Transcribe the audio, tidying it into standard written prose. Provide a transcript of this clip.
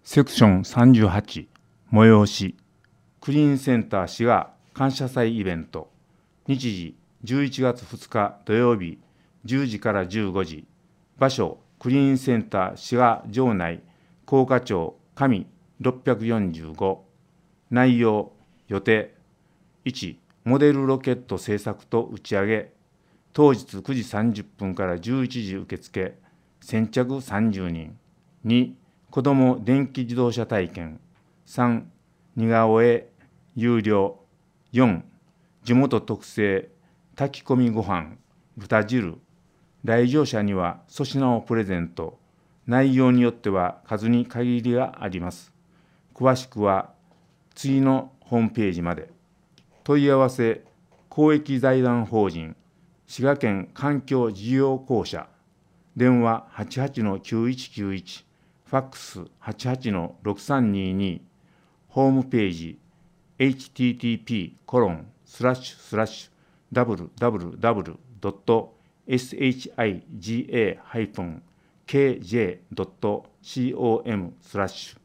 セクション38催しクリーンセンター滋賀感謝祭イベント日時11月2日土曜日10時から15時場所クリーンセンター滋賀城内高架町上645内容予定1モデルロケット製作と打ち上げ当日9時30分から11時受付先着30人2子ども電気自動車体験3似顔絵有料4地元特製炊き込みご飯豚汁来場者には粗品をプレゼント内容によっては数に限りがあります詳しくは次のホームページまで問い合わせ公益財団法人滋賀県環境事業公社電話 88-9191 ファックス 88-6322 ホームページ http://www.shiga-kj.com/